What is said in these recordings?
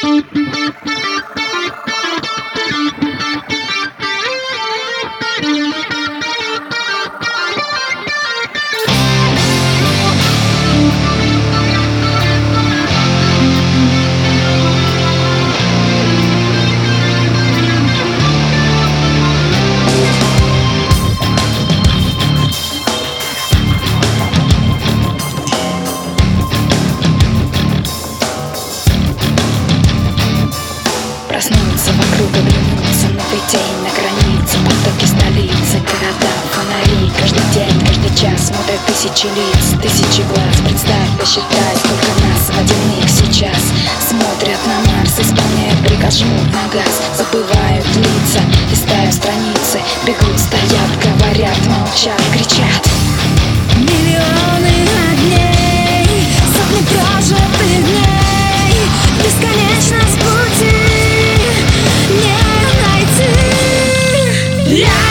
Проснуться вокруг, оглянуться, новый день на границе, потоки столицы, города, фонари. Каждый день, каждый час смотрят тысячи лиц, тысячи глаз. Представь, посчитай, сколько нас в один миг сейчас смотрят на Марс, исполняют приказ, жмут на газ. Забывают лица, листают страницы, бегут, стоят, говорят, молчат, кричат. Миллионы огней, сотни прожитых дней, бесконечность пути не найти. Я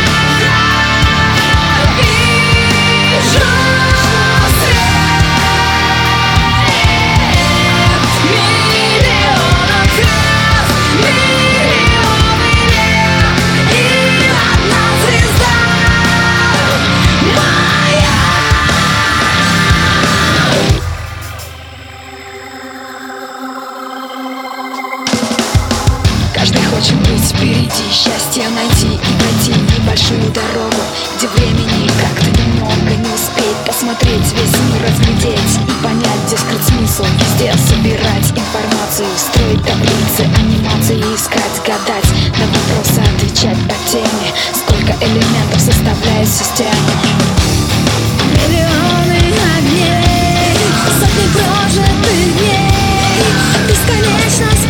вижу свет миллионов глаз, миллионы лет, и одна звезда моя. Каждый хочет быть впереди, счастье найти и пройти небольшую дорогу, где времени как-то немного, не успеть посмотреть весь мир, разглядеть и понять, где скрыт смысл. Везде собирать информацию, строить таблицы, анимации, искать, гадать, на вопросы отвечать по теме. Сколько элементов составляет систему. Миллионы огней, сотни прожитых дней, бесконечность